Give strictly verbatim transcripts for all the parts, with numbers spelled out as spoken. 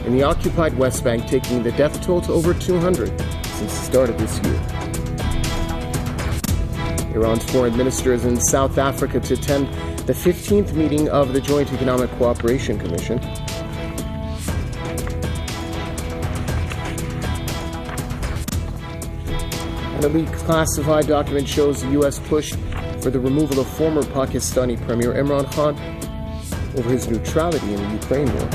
in the occupied West Bank, taking the death toll to over two hundred since the start of this year. Iran's foreign minister is in South Africa to attend the fifteenth meeting of the Joint Economic Cooperation Commission. And a leaked classified document shows the U S pushed for the removal of former Pakistani Premier Imran Khan over his neutrality in the Ukraine war.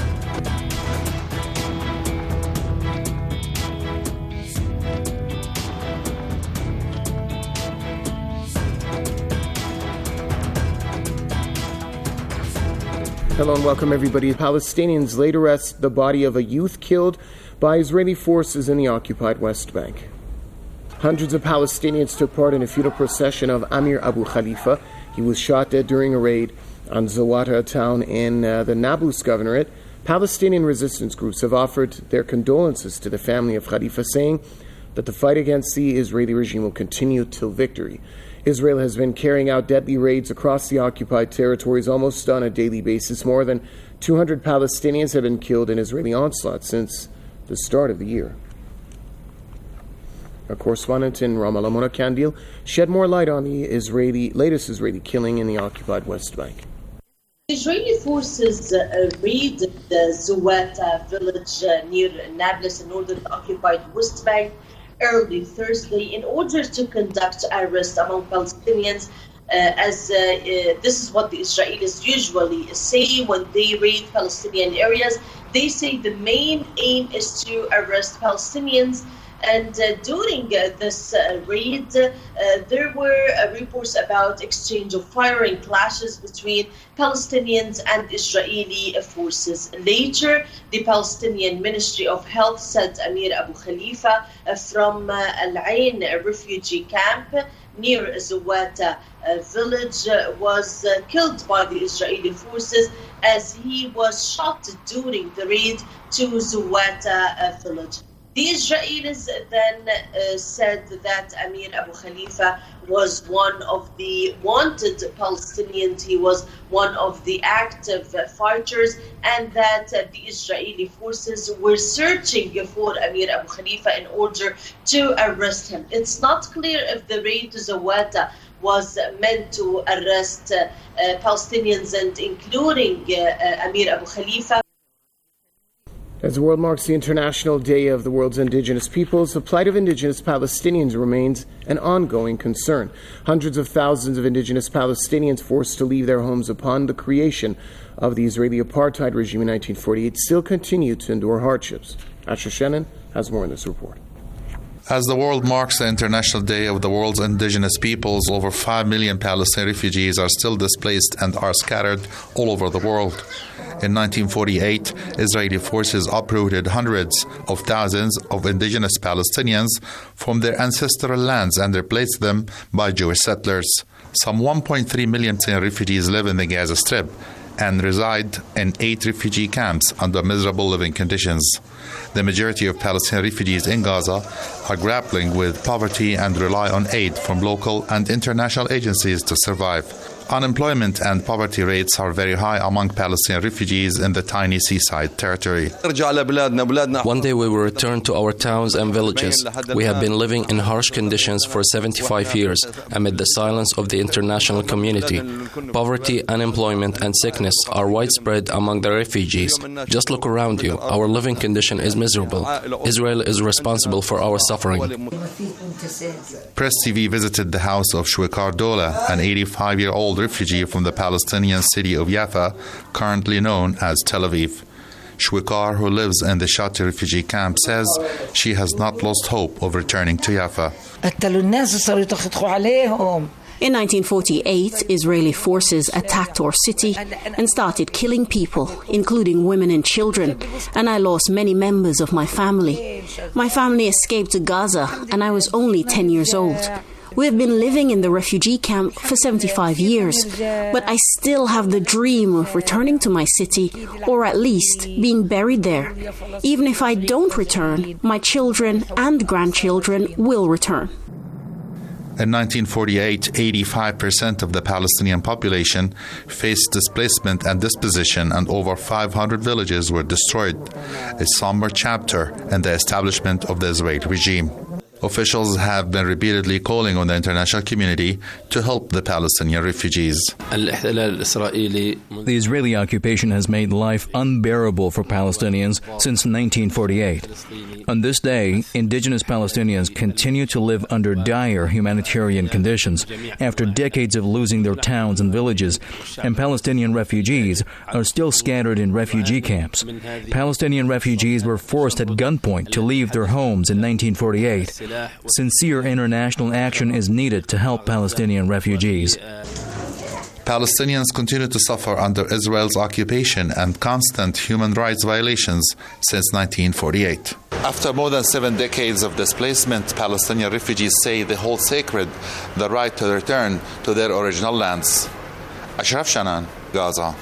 Hello and welcome everybody. Palestinians later arrest the body of a youth killed by Israeli forces in the occupied West Bank. Hundreds of Palestinians took part in a funeral procession of Amir Abu Khalifa. He was shot dead during a raid on Zawata, a town in uh, the Nablus Governorate. Palestinian resistance groups have offered their condolences to the family of Khalifa, saying that the fight against the Israeli regime will continue till victory. Israel has been carrying out deadly raids across the occupied territories almost on a daily basis. More than two hundred Palestinians have been killed in Israeli onslaught since the start of the year. Our correspondent in Ramallah, Mona Kandil, shed more light on the Israeli latest Israeli killing in the occupied West Bank. Israeli forces uh, raided the Zawata village uh, near Nablus in northern occupied West Bank early Thursday in order to conduct arrests among Palestinians. Uh, as uh, uh, this is what the Israelis usually say when they raid Palestinian areas. They say the main aim is to arrest Palestinians. And uh, during uh, this uh, raid, uh, there were uh, reports about exchange of firing, clashes between Palestinians and Israeli forces. Later, the Palestinian Ministry of Health said Amir Abu Khalifa uh, from uh, Al Ain refugee camp near Zawata uh, village uh, was uh, killed by the Israeli forces as he was shot during the raid to Zawata uh, village. The Israelis then uh, said that Amir Abu Khalifa was one of the wanted Palestinians. He was one of the active uh, fighters, and that uh, the Israeli forces were searching for Amir Abu Khalifa in order to arrest him. It's not clear if the raid to Zawata was meant to arrest uh, uh, Palestinians and including uh, uh, Amir Abu Khalifa. As the world marks the International Day of the World's Indigenous Peoples, the plight of indigenous Palestinians remains an ongoing concern. Hundreds of thousands of indigenous Palestinians forced to leave their homes upon the creation of the Israeli apartheid regime in nineteen forty-eight still continue to endure hardships. Asher Shannon has more in this report. As the world marks the International Day of the World's Indigenous Peoples, over five million Palestinian refugees are still displaced and are scattered all over the world. In nineteen forty-eight, Israeli forces uprooted hundreds of thousands of indigenous Palestinians from their ancestral lands and replaced them by Jewish settlers. Some one point three million refugees live in the Gaza Strip and reside in eight refugee camps under miserable living conditions. The majority of Palestinian refugees in Gaza are grappling with poverty and rely on aid from local and international agencies to survive. Unemployment and poverty rates are very high among Palestinian refugees in the tiny seaside territory. One day we will return to our towns and villages. We have been living in harsh conditions for seventy-five years amid the silence of the international community. Poverty, unemployment, and sickness are widespread among the refugees. Just look around you. Our living condition is miserable. Israel is responsible for our suffering. Press T V visited the house of Shwekar Dola, an eighty-five-year-old refugee from the Palestinian city of Jaffa, currently known as Tel Aviv. Shwekar, who lives in the Shati refugee camp, says she has not lost hope of returning to Jaffa. In nineteen forty-eight, Israeli forces attacked our city and started killing people, including women and children, and I lost many members of my family. My family escaped to Gaza, and I was only ten years old. We have been living in the refugee camp for seventy-five years, but I still have the dream of returning to my city, or at least being buried there. Even if I don't return, my children and grandchildren will return. In nineteen forty-eight, eighty-five percent of the Palestinian population faced displacement and dispossession, and over five hundred villages were destroyed, a somber chapter in the establishment of the Israeli regime. Officials have been repeatedly calling on the international community to help the Palestinian refugees. The Israeli occupation has made life unbearable for Palestinians since nineteen forty-eight. On this day, indigenous Palestinians continue to live under dire humanitarian conditions after decades of losing their towns and villages, and Palestinian refugees are still scattered in refugee camps. Palestinian refugees were forced at gunpoint to leave their homes in nineteen forty-eight. Sincere international action is needed to help Palestinian refugees. Palestinians continue to suffer under Israel's occupation and constant human rights violations since nineteen forty-eight. After more than seven decades of displacement, Palestinian refugees say they hold sacred the right to return to their original lands. Ashraf Shanan, Gaza.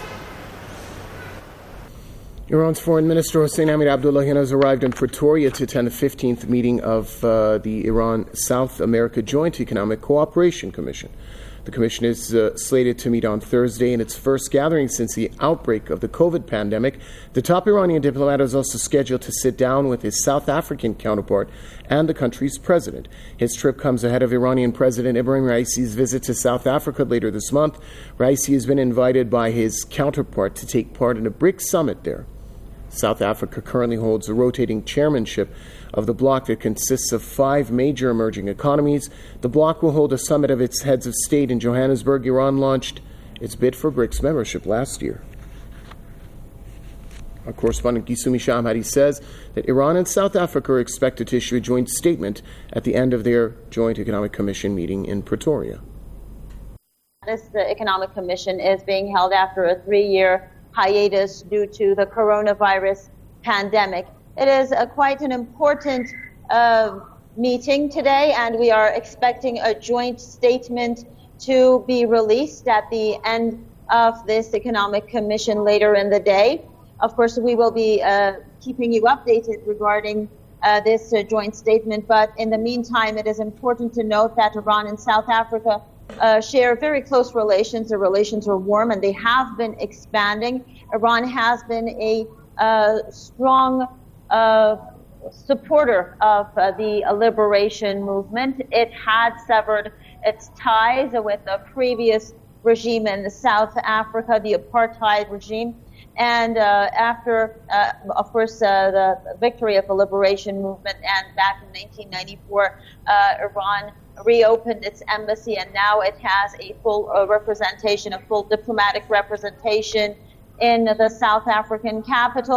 Iran's Foreign Minister Hossein Amir-Abdollahian has arrived in Pretoria to attend the fifteenth meeting of uh, the Iran-South America Joint Economic Cooperation Commission. The commission is uh, slated to meet on Thursday in its first gathering since the outbreak of the COVID pandemic. The top Iranian diplomat is also scheduled to sit down with his South African counterpart and the country's president. His trip comes ahead of Iranian President Ibrahim Raisi's visit to South Africa later this month. Raisi has been invited by his counterpart to take part in a BRICS summit there. South Africa currently holds the rotating chairmanship of the bloc that consists of five major emerging economies. The bloc will hold a summit of its heads of state in Johannesburg. Iran launched its bid for BRICS membership last year. Our correspondent Gisumi Shamhadi says that Iran and South Africa are expected to issue a joint statement at the end of their Joint Economic Commission meeting in Pretoria. This the Economic Commission is being held after a three-year hiatus due to the coronavirus pandemic. It is a, quite an important uh, meeting today, and we are expecting a joint statement to be released at the end of this Economic Commission later in the day. Of course, we will be uh, keeping you updated regarding uh, this uh, joint statement, but in the meantime, it is important to note that Iran and South Africa Uh, share very close relations. The relations are warm and they have been expanding. Iran has been a uh, strong uh, supporter of uh, the liberation movement. It had severed its ties with the previous regime in South Africa, the apartheid regime. And uh, after, uh, of course, uh, the victory of the liberation movement, and back in nineteen ninety-four, uh, Iran reopened its embassy, and now it has a full uh, representation, a full diplomatic representation in the South African capital.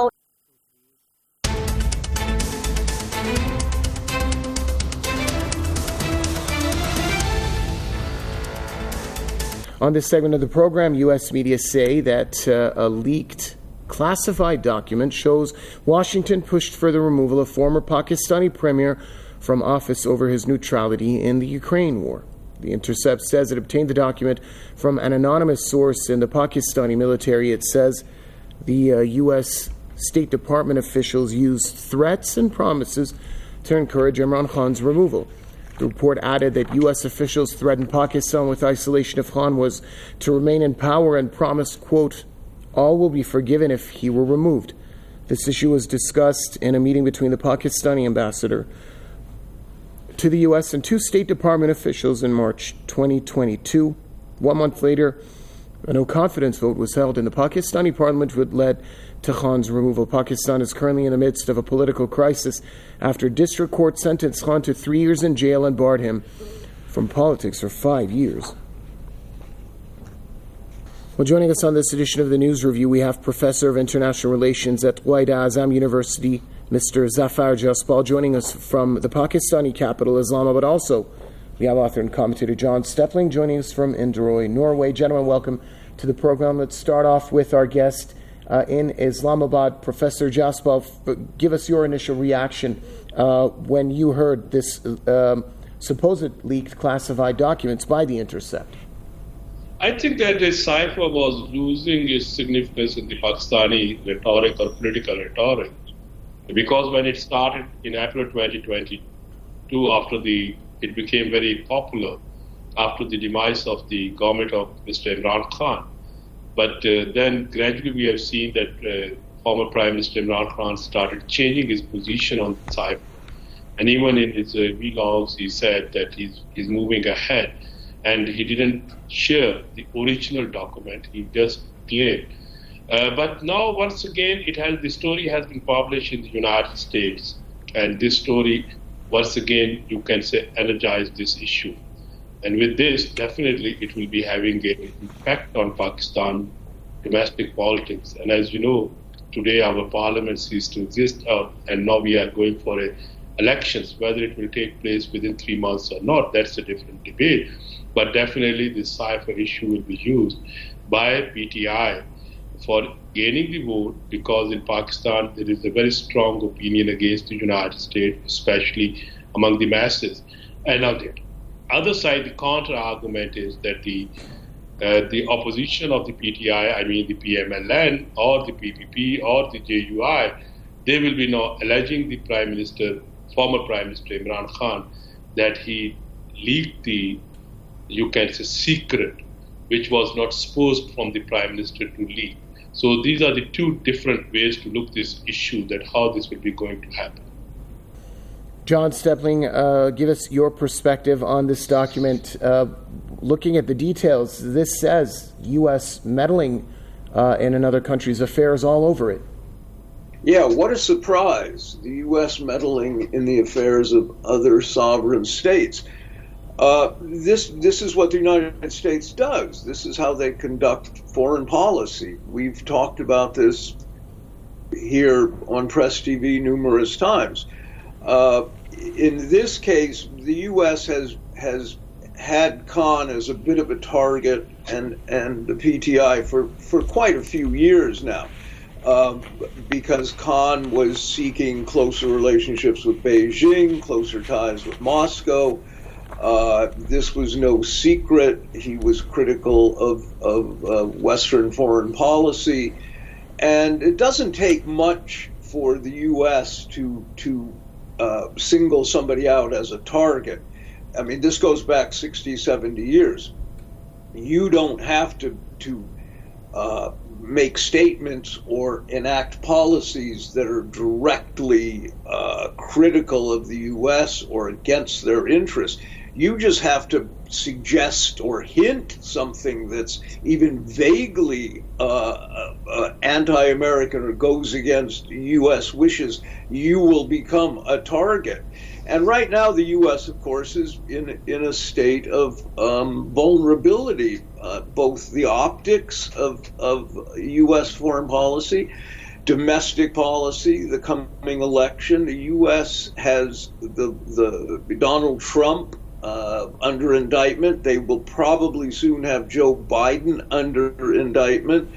On this segment of the program, U S media say that uh, a leaked classified document shows Washington pushed for the removal of former Pakistani premier from office over his neutrality in the Ukraine war. The Intercept says it obtained the document from an anonymous source in the Pakistani military. It says the uh, U S State Department officials used threats and promises to encourage Imran Khan's removal. The report added that U S officials threatened Pakistan with isolation if Khan was to remain in power and promised, quote, all will be forgiven if he were removed. This issue was discussed in a meeting between the Pakistani ambassador to the U S and two State Department officials in March twenty twenty-two. One month later, a no-confidence vote was held in the Pakistani parliament, which led to Khan's removal. Pakistan is currently in the midst of a political crisis after district court sentenced Khan to three years in jail and barred him from politics for five years. Well, joining us on this edition of the News Review, we have Professor of International Relations at Quaid-e-Azam University, Mister Zafar Jaspal, joining us from the Pakistani capital, Islamabad. Also, we have author and commentator John Stepling joining us from Inderøy, Norway. Gentlemen, welcome to the program. Let's start off with our guest uh, in Islamabad, Professor Jaspal. Give us your initial reaction uh, when you heard this um, supposed leaked classified documents by The Intercept. I think that the cipher was losing its significance in the Pakistani rhetoric or political rhetoric. Because when it started in April twenty twenty-two, after the it became very popular, after the demise of the government of Mister Imran Khan. But uh, then gradually we have seen that uh, former Prime Minister Imran Khan started changing his position on Cyprus. And even in his uh, vlogs, he said that he's, he's moving ahead. And he didn't share the original document, he just claimed. Uh, but now, once again, it has the story has been published in the United States. And this story, once again, you can say, energized this issue. And with this, definitely it will be having an impact on Pakistan domestic politics. And as you know, today our parliament ceased to exist, uh, and now we are going for a elections. Whether it will take place within three months or not, that's a different debate. But definitely this Cypher issue will be used by P T I for gaining the vote, because in Pakistan there is a very strong opinion against the United States, especially among the masses. And on the other side, the counter-argument is that the uh, the opposition of the P T I, I mean the P M L N or the P P P or the J U I, they will be now alleging the Prime Minister, former Prime Minister Imran Khan, that he leaked the, you can say, secret, which was not supposed from the Prime Minister to leak. So these are the two different ways to look this issue, that how this will be going to happen. John Steppling, uh, give us your perspective on this document. Uh, looking at the details, this says U S meddling uh, in another country's affairs all over it. Yeah, what a surprise, the U S meddling in the affairs of other sovereign states. Uh, this this is what the United States does. This is how they conduct foreign policy. We've talked about this here on Press T V numerous times. Uh, in this case, the U S has has had Khan as a bit of a target, and and the P T I for, for quite a few years now, uh, because Khan was seeking closer relationships with Beijing, closer ties with Moscow. Uh, this was no secret. He was critical of, of uh, Western foreign policy. And it doesn't take much for the U S to to uh, single somebody out as a target. I mean, this goes back sixty, seventy years. You don't have to, to uh, make statements or enact policies that are directly uh, critical of the U S or against their interests. You just have to suggest or hint something that's even vaguely uh, uh, anti-American or goes against U S wishes. You will become a target. And right now, the U S, of course, is in in a state of um, vulnerability. Uh, both the optics of of U S foreign policy, domestic policy, the coming election. The U S has the the Donald Trump uh, under indictment. They will probably soon have Joe Biden under indictment.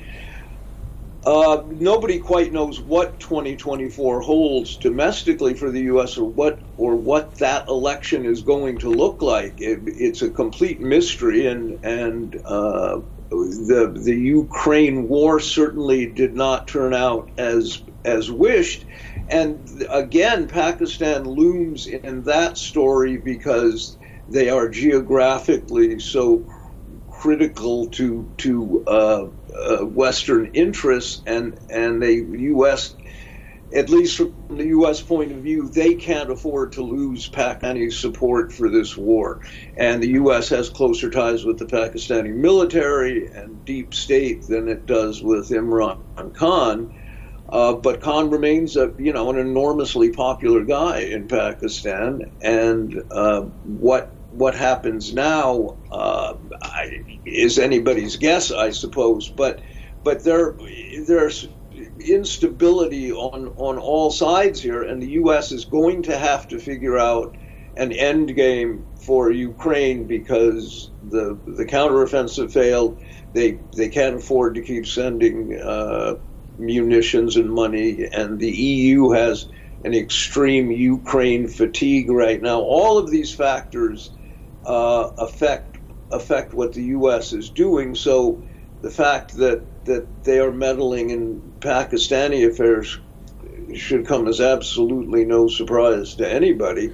Uh, nobody quite knows what twenty twenty-four holds domestically for the U S, or what or what that election is going to look like. It, it's a complete mystery, and and uh, the the Ukraine war certainly did not turn out as as wished. And again, Pakistan looms in that story because they are geographically so critical to to uh, uh, Western interests, and and the U S, at least from the U S point of view, they can't afford to lose Pakistani support for this war. And the U S has closer ties with the Pakistani military and deep state than it does with Imran Khan. Uh, but Khan remains a you know an enormously popular guy in Pakistan, and uh, what. What happens now uh, is anybody's guess, I suppose. But but there there's instability on, on all sides here, and the U S is going to have to figure out an end game for Ukraine, because the the counteroffensive failed. They they can't afford to keep sending uh, munitions and money, and the E U has an extreme Ukraine fatigue right now. All of these factors Uh, affect affect what the U S is doing. So the fact that, that they are meddling in Pakistani affairs should come as absolutely no surprise to anybody.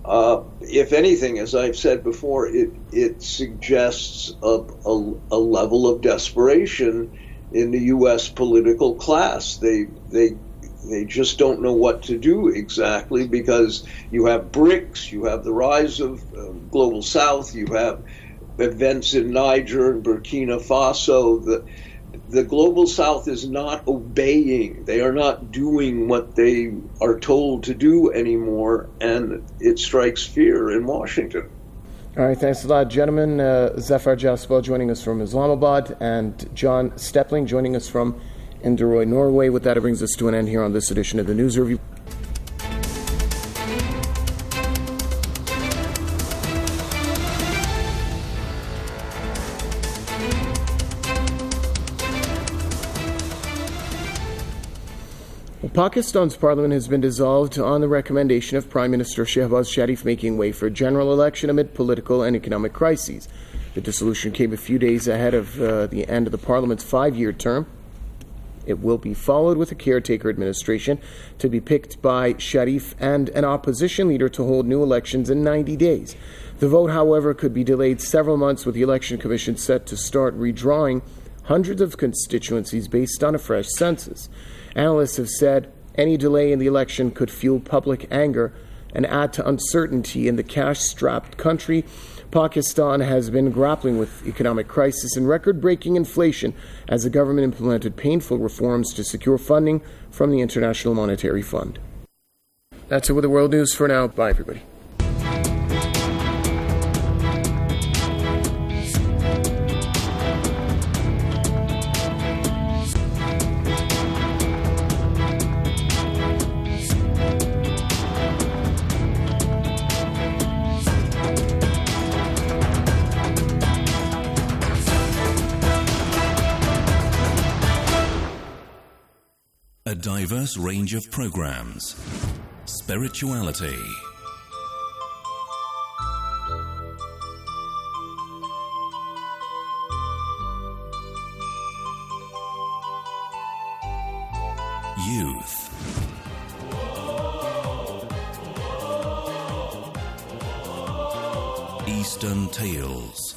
Uh, if anything, as I've said before, it it suggests a, a, a level of desperation in the U S political class. They they they just don't know what to do exactly, because you have BRICS, you have the rise of uh, Global South, you have events in Niger and Burkina Faso. The the Global South is not obeying. They are not doing what they are told to do anymore, and it strikes fear in Washington. All right, thanks a lot, gentlemen. Uh, Zafar Jaspal joining us from Islamabad, and John Stepling joining us from Inderøy, Norway. With that, it brings us to an end here on this edition of the News Review. Pakistan's parliament has been dissolved on the recommendation of Prime Minister Shehbaz Sharif, making way for a general election amid political and economic crises. The dissolution came a few days ahead of uh, the end of the parliament's five-year term. It will be followed with a caretaker administration to be picked by Sharif and an opposition leader to hold new elections in ninety days. The vote, however, could be delayed several months, with the Election Commission set to start redrawing hundreds of constituencies based on a fresh census. Analysts have said any delay in the election could fuel public anger and add to uncertainty in the cash-strapped country. Pakistan has been grappling with economic crisis and record-breaking inflation as the government implemented painful reforms to secure funding from the International Monetary Fund. That's it with the world news for now. Bye, everybody. A diverse range of programs. Spirituality. Youth. Eastern Tales.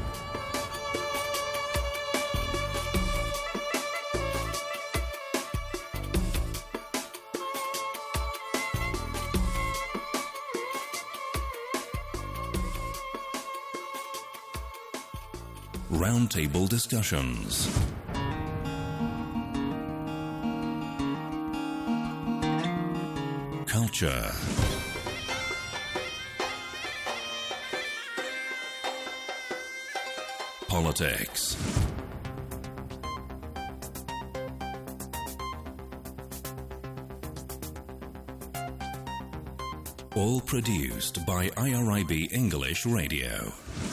Roundtable discussions. Culture. Politics. All produced by I R I B English Radio.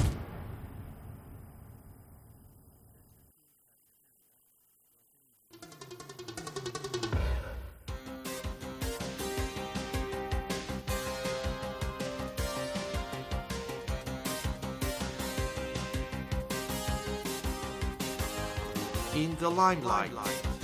In the limelight.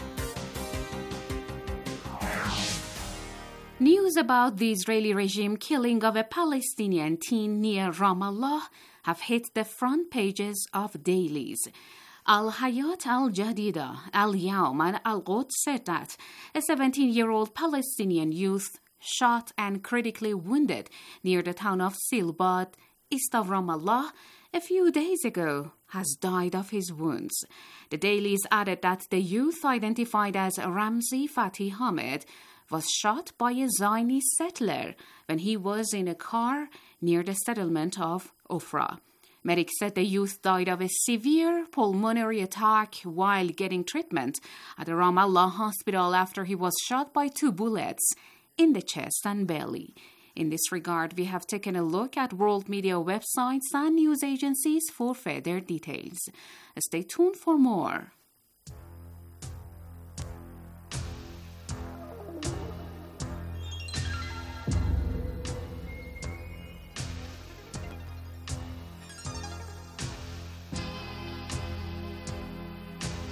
News about the Israeli regime killing of a Palestinian teen near Ramallah have hit the front pages of dailies. Al-Hayat Al-Jadida, Al-Yawm and Al-Quds said that a seventeen-year-old Palestinian youth shot and critically wounded near the town of Silbat, east of Ramallah, a few days ago, has died of his wounds. The dailies added that the youth, identified as Ramzi Fatih Hamed, was shot by a Zionist settler when he was in a car near the settlement of Ofra. Medics said the youth died of a severe pulmonary attack while getting treatment at the Ramallah hospital after he was shot by two bullets in the chest and belly. In this regard, we have taken a look at world media websites and news agencies for further details. Stay tuned for more.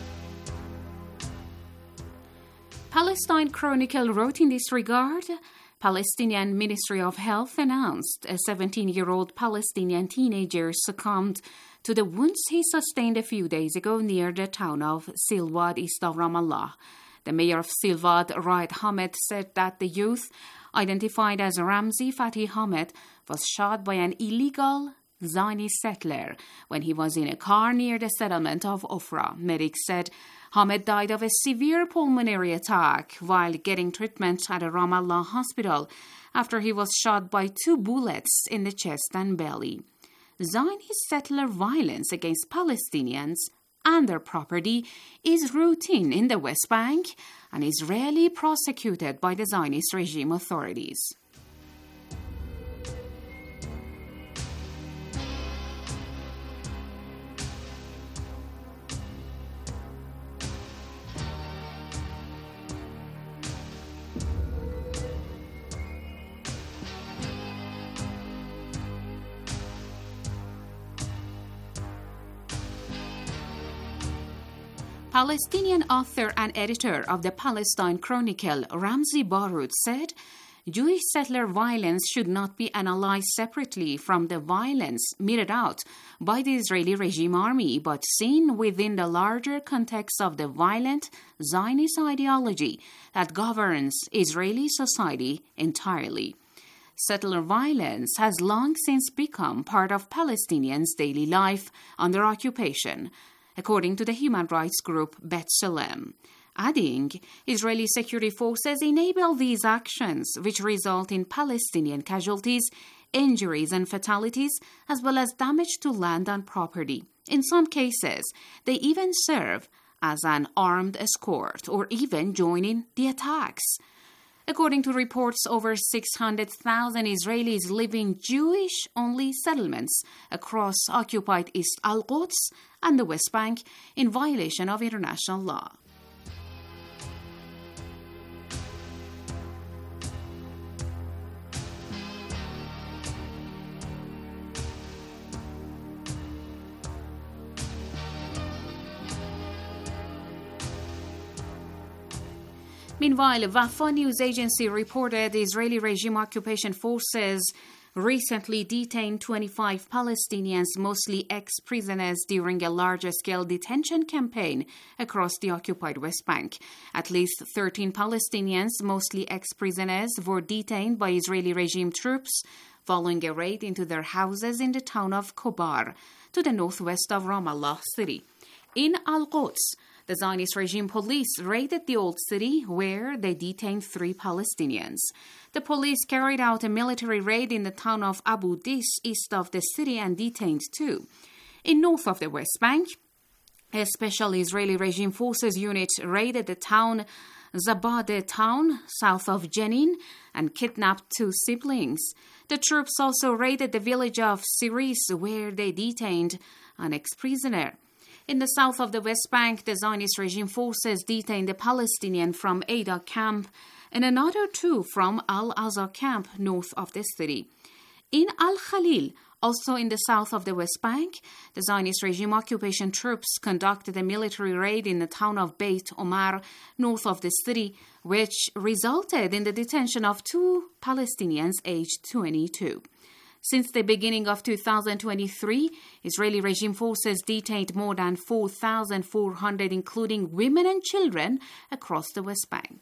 Palestine Chronicle wrote in this regard, Palestinian Ministry of Health announced a seventeen-year-old Palestinian teenager succumbed to the wounds he sustained a few days ago near the town of Silwad, east of Ramallah. The mayor of Silwad, Raed Hamed, said that the youth, identified as Ramzi Fatih Hamed, was shot by an illegal Zionist settler when he was in a car near the settlement of Ofra. Medics said Hamed died of a severe pulmonary attack while getting treatment at a Ramallah hospital after he was shot by two bullets in the chest and belly. Zionist settler violence against Palestinians and their property is routine in the West Bank and is rarely prosecuted by the Zionist regime authorities. Palestinian author and editor of the Palestine Chronicle, Ramzi Baroud, said Jewish settler violence should not be analyzed separately from the violence meted out by the Israeli regime army, but seen within the larger context of the violent Zionist ideology that governs Israeli society entirely. Settler violence has long since become part of Palestinians' daily life under occupation, according to the human rights group B'Tselem, adding, Israeli security forces enable these actions, which result in Palestinian casualties, injuries and fatalities, as well as damage to land and property. In some cases, they even serve as an armed escort or even join in the attacks. According to reports, over six hundred thousand Israelis live in Jewish-only settlements across occupied East Al-Quds and the West Bank in violation of international law. Meanwhile, Wafa news agency reported the Israeli regime occupation forces recently detained twenty-five Palestinians, mostly ex-prisoners, during a larger-scale detention campaign across the occupied West Bank. At least thirteen Palestinians, mostly ex-prisoners, were detained by Israeli regime troops following a raid into their houses in the town of Kobar, to the northwest of Ramallah city. In Al-Quds, the Zionist regime police raided the old city where they detained three Palestinians. The police carried out a military raid in the town of Abu Dis, east of the city, and detained two. In north of the West Bank, a special Israeli regime forces unit raided the town Zabadeh town, south of Jenin, and kidnapped two siblings. The troops also raided the village of Siris, where they detained an ex-prisoner. In the south of the West Bank, the Zionist regime forces detained a Palestinian from Ada camp and another two from Al-Azhar camp north of the city. In Al-Khalil, also in the south of the West Bank, the Zionist regime occupation troops conducted a military raid in the town of Beit Omar north of the city, which resulted in the detention of two Palestinians aged twenty-two. Since the beginning of two thousand twenty-three, Israeli regime forces detained more than four thousand four hundred, including women and children, across the West Bank.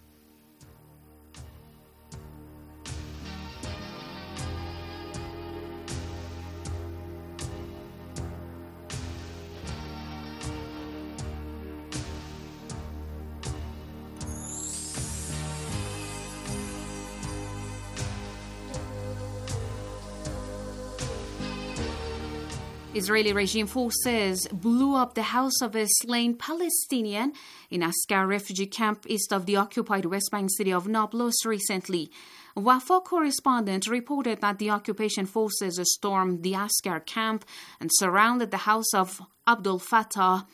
Israeli regime forces blew up the house of a slain Palestinian in Askar refugee camp east of the occupied West Bank city of Nablus recently. Wafa correspondent reported that the occupation forces stormed the Askar camp and surrounded the house of Abdul Fattah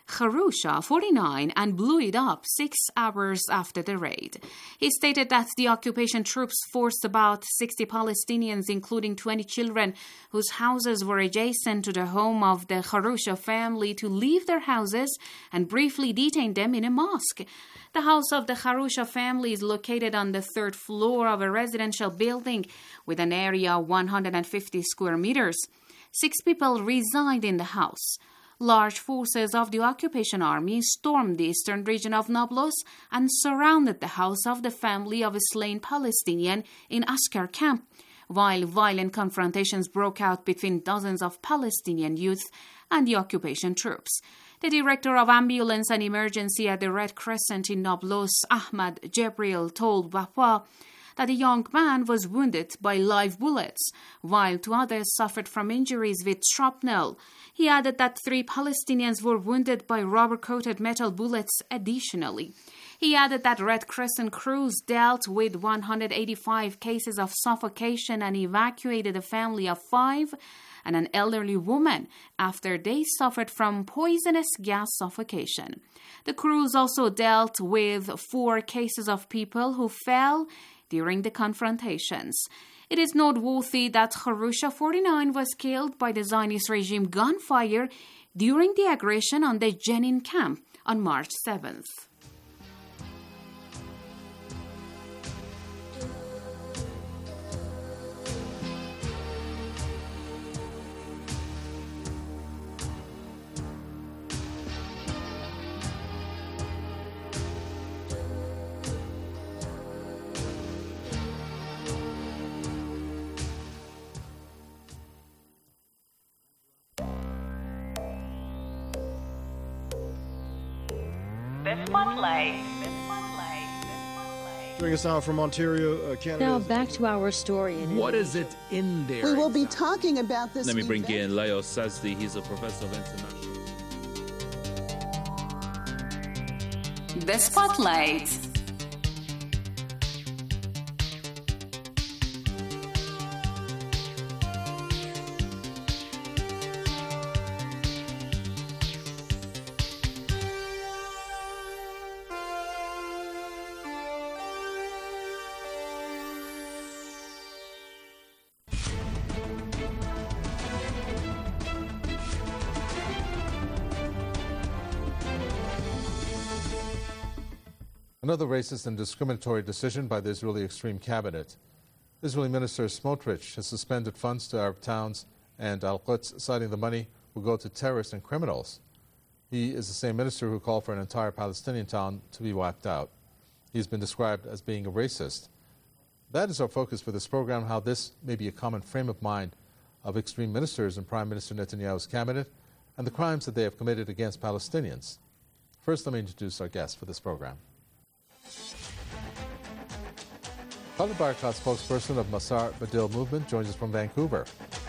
Kharusha, forty-nine, and blew it up six hours after the raid. He stated that the occupation troops forced about sixty Palestinians, including twenty children, whose houses were adjacent to the home of the Kharusha family, to leave their houses and briefly detained them in a mosque. The house of the Kharusha family is located on the third floor of a residential building with an area of one hundred fifty square meters. Six people reside in the house. Large forces of the occupation army stormed the eastern region of Nablus and surrounded the house of the family of a slain Palestinian in Askar camp, while violent confrontations broke out between dozens of Palestinian youth and the occupation troops. The director of ambulance and emergency at the Red Crescent in Nablus, Ahmad Jebril, told Wahwa that a young man was wounded by live bullets, while two others suffered from injuries with shrapnel. He added that three Palestinians were wounded by rubber-coated metal bullets additionally. He added that Red Crescent crews dealt with one hundred eighty-five cases of suffocation and evacuated a family of five and an elderly woman after they suffered from poisonous gas suffocation. The crews also dealt with four cases of people who fell during the confrontations. It is noteworthy that Kharusha, forty-nine, was killed by the Zionist regime gunfire during the aggression on the Jenin camp on March seventh. The Spotlight. Bring us out from Ontario, uh, Canada. Now back to our story. What is it in there? We will be talking about this. Let me bring event. in Leo Sazdi. He's a professor of international. The Spotlight. Another racist and discriminatory decision by the Israeli extreme cabinet. Israeli Minister Smotrich has suspended funds to Arab towns and Al-Quds, citing the money will go to terrorists and criminals. He is the same minister who called for an entire Palestinian town to be wiped out. He's been described as being a racist. That is our focus for this program, how this may be a common frame of mind of extreme ministers in Prime Minister Netanyahu's cabinet and the crimes that they have committed against Palestinians. First, let me introduce our guest for this program. Khalid Barakat, spokesperson of Masar Badil Movement, joins us from Vancouver.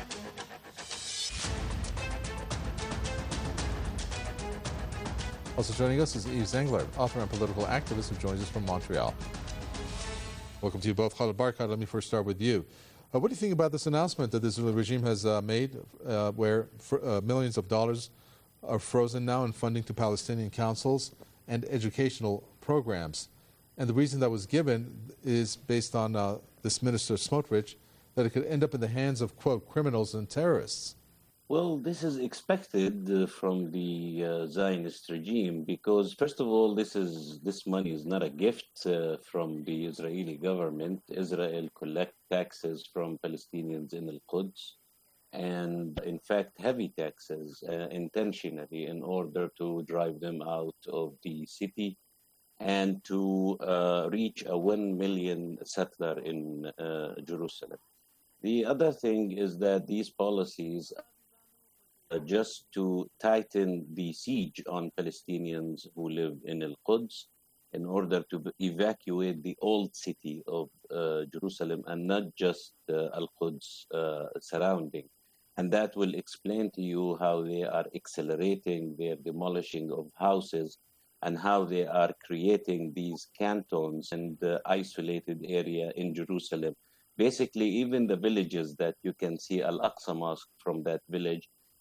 Also joining us is Eve Zengler, author and political activist, who joins us from Montreal. Welcome to you both. Khalid Barakat, let me first start with you. Uh, what do you think about this announcement that the Israeli regime has uh, made, uh, where fr- uh, millions of dollars are frozen now in funding to Palestinian councils and educational programs? And the reason that was given is based on uh, this minister Smotrich, that it could end up in the hands of, quote, criminals and terrorists. Well, this is expected uh, from the uh, Zionist regime because, first of all, this is this money is not a gift uh, from the Israeli government. Israel collects taxes from Palestinians in Al-Quds, and in fact, heavy taxes uh, intentionally in order to drive them out of the city and to uh, reach a one million settler in uh, Jerusalem. The other thing is that these policies are just to tighten the siege on Palestinians who live in Al-Quds in order to evacuate the old city of uh, Jerusalem and not just uh, Al-Quds uh, surrounding. And that will explain to you how they are accelerating their demolishing of houses and how they are creating these cantons and the isolated area in Jerusalem. Basically, even the villages that you can see Al-Aqsa Mosque from that village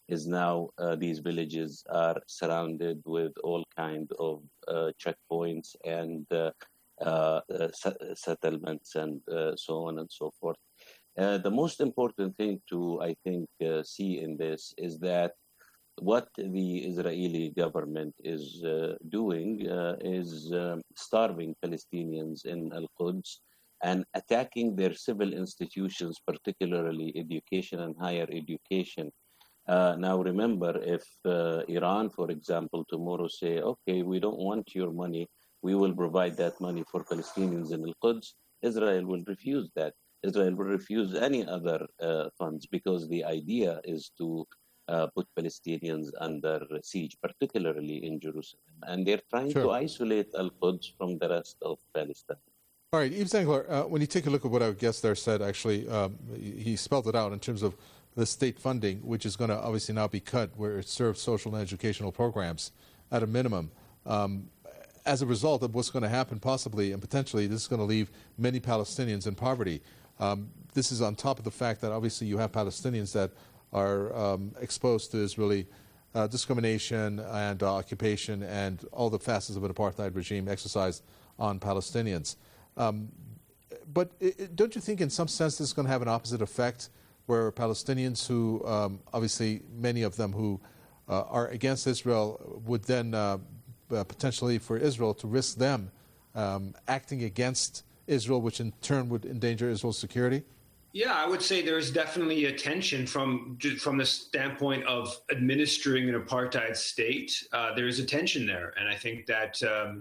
is now uh, these villages are surrounded with all kind of uh, checkpoints and uh, uh, uh, settlements and uh, so on and so forth. Uh, the most important thing to, I think, uh, see in this is that what the Israeli government is uh, doing uh, is um, starving Palestinians in Al-Quds and attacking their civil institutions, particularly education and higher education. Uh, now, remember, if uh, Iran, for example, tomorrow say, okay, we don't want your money, we will provide that money for Palestinians in Al-Quds, Israel will refuse that. Israel will refuse any other uh, funds because the idea is to uh, put Palestinians under siege, particularly in Jerusalem. And they're trying sure. to isolate Al-Quds from the rest of Palestine. All right, Yves Zangler, uh, when you take a look at what our guest there said, actually, um, he spelled it out in terms of the state funding, which is going to obviously now be cut, where it serves social and educational programs at a minimum. Um, as a result of what's going to happen possibly and potentially, this is going to leave many Palestinians in poverty. Um, this is on top of the fact that obviously you have Palestinians that are um, exposed to Israeli uh, discrimination and uh, occupation and all the facets of an apartheid regime exercised on Palestinians. Um, but it, don't you think in some sense this is going to have an opposite effect where Palestinians who, um, obviously many of them who uh, are against Israel would then uh, uh, potentially for Israel to risk them um, acting against Israel, which in turn would endanger Israel's security? Yeah, I would say there's definitely a tension from from the standpoint of administering an apartheid state. Uh, there is a tension there, and I think that um,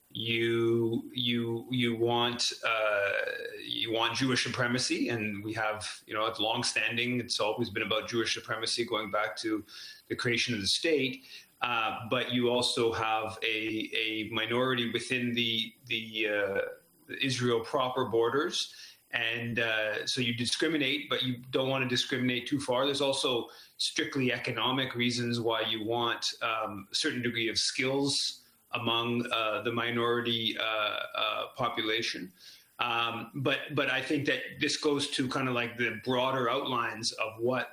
you you you want uh, you want Jewish supremacy, and we have you know it's longstanding. It's always been about Jewish supremacy going back to the creation of the state. Uh, but you also have a a minority within the the uh, Israel proper borders. And uh, so you discriminate, but you don't want to discriminate too far. There's also strictly economic reasons why you want um, a certain degree of skills among uh, the minority uh, uh, population. Um, but but I think that this goes to kind of like the broader outlines of what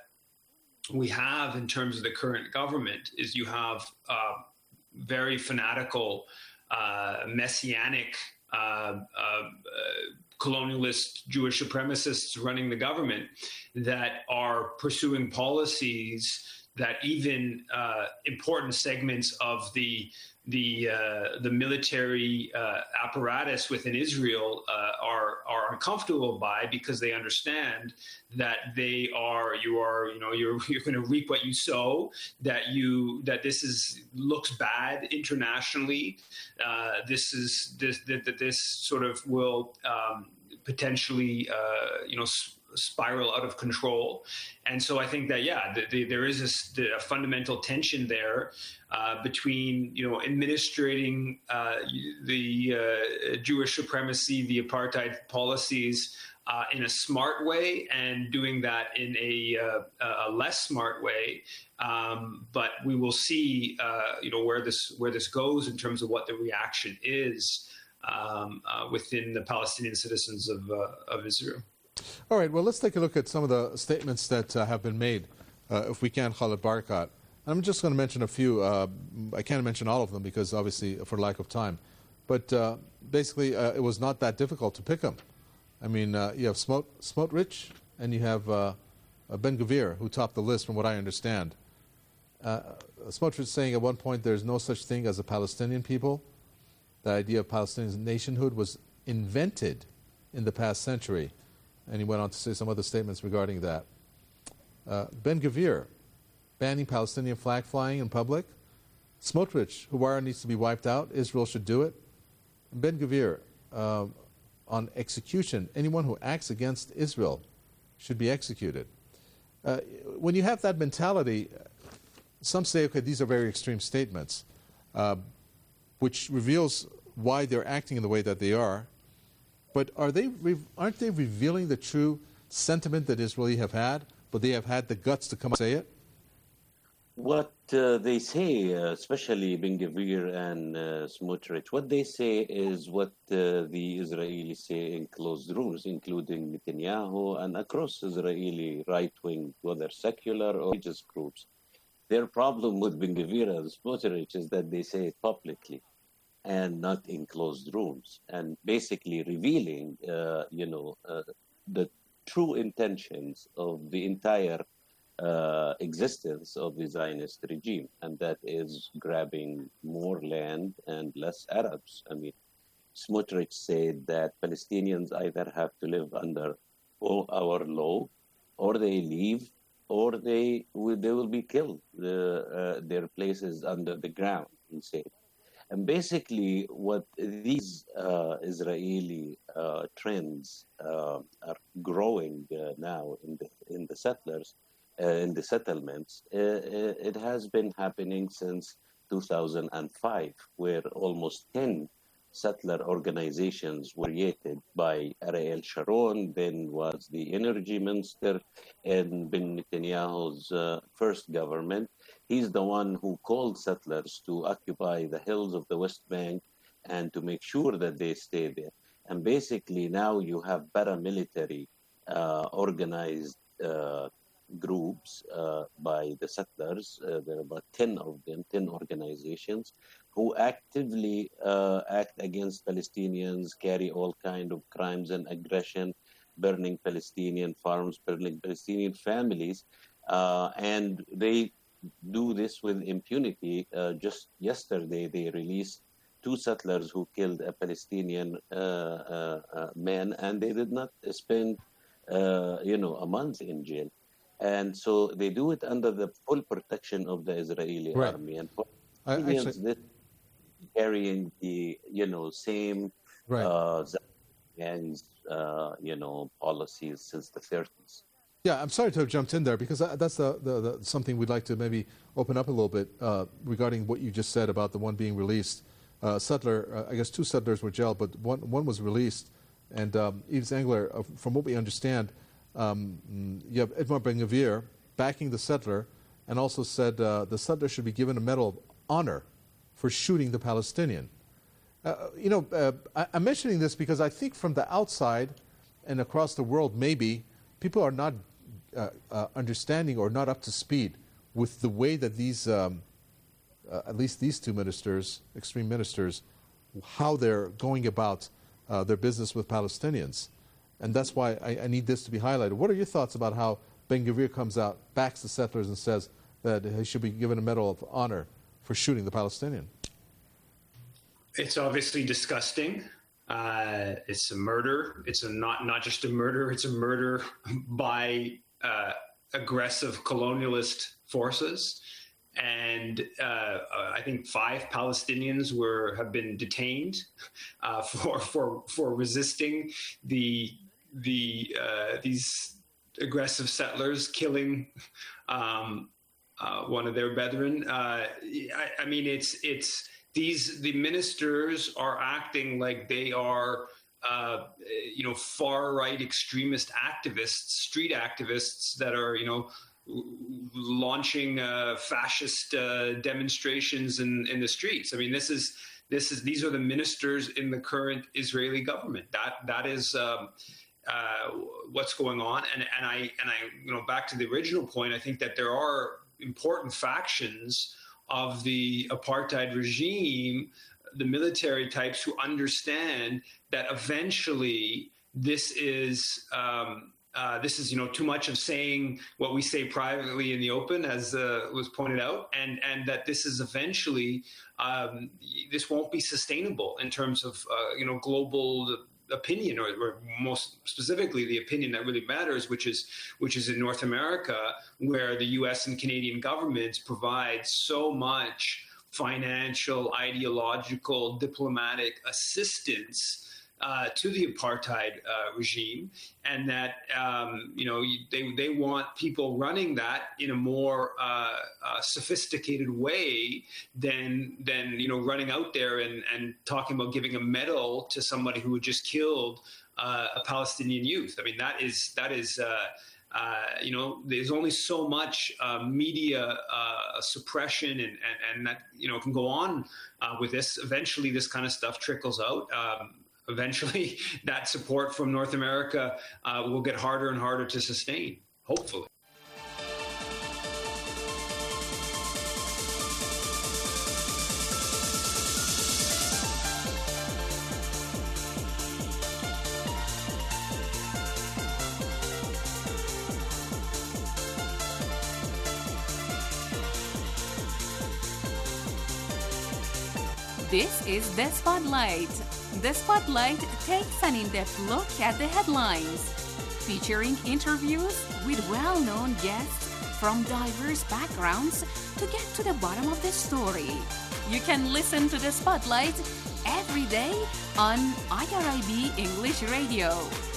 we have in terms of the current government is you have uh, very fanatical, uh, messianic uh, uh, uh, colonialist Jewish supremacists running the government that are pursuing policies that even uh, important segments of the the uh, the military uh, apparatus within Israel uh, are are uncomfortable by, because they understand that they are you are you know you're you're going to reap what you sow. That you that this is looks bad internationally. Uh, this is this that, that this sort of will um, potentially uh, you know. Sp- spiral out of control. And so I think that, yeah, the, the, there is a, a fundamental tension there uh, between, you know, administrating uh, the uh, Jewish supremacy, the apartheid policies uh, in a smart way and doing that in a, uh, a less smart way. Um, but we will see, uh, you know, where this where this goes in terms of what the reaction is um, uh, within the Palestinian citizens of uh, of Israel. All right, well, let's take a look at some of the statements that uh, have been made, uh, if we can, Khalid Barakat. I'm just going to mention a few. Uh, I can't mention all of them because, obviously, for lack of time. But uh, basically, uh, it was not that difficult to pick them. I mean, uh, you have Smot- Smotrich and you have uh, Ben-Gvir, who topped the list from what I understand. Uh, Smotrich saying at one point there's no such thing as a Palestinian people. The idea of Palestinian nationhood was invented in the past century. And he went on to say some other statements regarding that. Uh, Ben-Gvir, banning Palestinian flag flying in public. Smotrich, Huwara needs to be wiped out. Israel should do it. Ben-Gvir, uh, on execution. Anyone who acts against Israel should be executed. Uh, when you have that mentality, some say, okay, these are very extreme statements, uh, which reveals why they're acting in the way that they are. But are they aren't they revealing the true sentiment that Israeli have had, but they have had the guts to come and say it? What uh, they say, uh, especially Ben-Gvir and uh, Smotrich, what they say is what uh, the Israelis say in closed rooms, including Netanyahu and across Israeli right-wing, whether secular or religious groups. Their problem with Ben-Gvir and Smotrich is that they say it publicly and not in closed rooms, and basically revealing, uh, you know, uh, the true intentions of the entire uh, existence of the Zionist regime, and that is grabbing more land and less Arabs. I mean, Smotrich said that Palestinians either have to live under our law, or they leave, or they will, they will be killed. The, uh, their places under the ground, he said. And basically, what these uh, Israeli uh, trends uh, are growing uh, now in the in the settlers, uh, in the settlements, uh, it has been happening since two thousand five, where almost ten settler organizations were created by Ariel Sharon, then was the energy minister in Ben Netanyahu's uh, first government. He's the one who called settlers to occupy the hills of the West Bank and to make sure that they stay there. And basically now you have paramilitary uh, organized uh, groups uh, by the settlers. Uh, there are about ten of them, ten organizations, who actively uh, act against Palestinians, carry all kind of crimes and aggression, burning Palestinian farms, burning Palestinian families, uh, and they do this with impunity. Uh, just yesterday, they released two settlers who killed a Palestinian uh, uh, uh, man, and they did not spend, uh, you know, a month in jail. And so they do it under the full protection of the Israeli right. army. And I, actually, this carrying the, you know, same right. uh, gangs, uh, you know, policies since the thirties. Yeah, I'm sorry to have jumped in there, because that's the, the, the something we'd like to maybe open up a little bit uh, regarding what you just said about the one being released. Uh, settler, uh, I guess two settlers were jailed, but one one was released. And um, Yves Engler, uh, from what we understand, um, you have Itamar Ben-Gvir backing the settler, and also said uh, the settler should be given a medal of honor for shooting the Palestinian. Uh, you know, uh, I, I'm mentioning this because I think from the outside and across the world, maybe people are not uh, uh, understanding or not up to speed with the way that these, um, uh, at least these two ministers, extreme ministers, how they're going about uh, their business with Palestinians. And that's why I, I need this to be highlighted. What are your thoughts about how Ben-Gvir comes out, backs the settlers, and says that he should be given a medal of honor for shooting the Palestinian? It's obviously disgusting. Uh, it's a murder. It's a not not just a murder. It's a murder by uh, aggressive colonialist forces. And uh, I think five Palestinians were have been detained uh, for for for resisting the the uh, these aggressive settlers killing um, uh, one of their brethren. Uh, I, I mean, it's it's. These the ministers are acting like they are, uh, you know, far-right extremist activists, street activists that are, you know, launching uh, fascist uh, demonstrations in, in the streets. I mean, this is this is these are the ministers in the current Israeli government. That that is um, uh, what's going on. And and I and I you know back to the original point. I think that there are important factions of the apartheid regime, the military types who understand that eventually this is um, uh, this is you know too much of saying what we say privately in the open, as uh, was pointed out, and and that this is eventually um, this won't be sustainable in terms of uh, you know global opinion, or, or most specifically the opinion that really matters, which is which is in North America, where the U S and Canadian governments provide so much financial, ideological, diplomatic assistance uh, to the apartheid uh, regime, and that um, you know they they want people running that in a more uh, uh, sophisticated way than than you know running out there and, and talking about giving a medal to somebody who had just killed uh, a Palestinian youth. I mean, that is that is. Uh, Uh, you know, there's only so much uh, media uh, suppression and, and, and that, you know, can go on uh, with this. Eventually, this kind of stuff trickles out. Um, eventually, that support from North America uh, will get harder and harder to sustain, hopefully. This is The Spotlight. The Spotlight takes an in-depth look at the headlines, featuring interviews with well-known guests from diverse backgrounds to get to the bottom of the story. You can listen to The Spotlight every day on I R I B English Radio.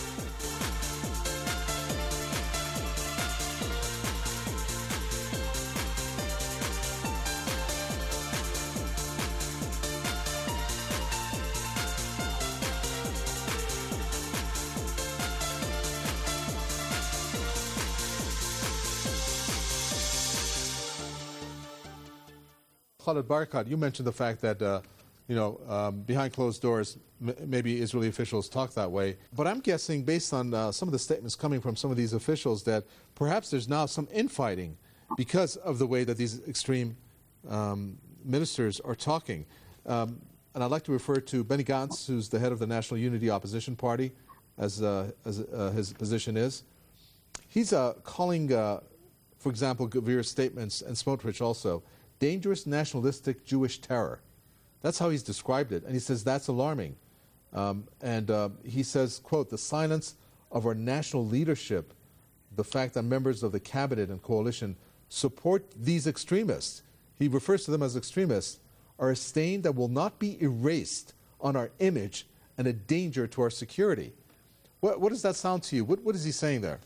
Khalid Barakat, you mentioned the fact that, uh, you know, um, behind closed doors, m maybe Israeli officials talk that way. But I'm guessing, based on uh, some of the statements coming from some of these officials, that perhaps there's now some infighting because of the way that these extreme um, ministers are talking. Um, and I'd like to refer to Benny Gantz, who's the head of the National Unity Opposition Party, as, uh, as uh, his position is. He's uh, calling, uh, for example, Gavir's statements, and Smotrich also, dangerous nationalistic Jewish terror. That's how he's described it. And he says that's alarming. Um, and uh, he says, quote, the silence of our national leadership, the fact that members of the cabinet and coalition support these extremists, he refers to them as extremists, are a stain that will not be erased on our image and a danger to our security. What, what does that sound to you? What, what is he saying there?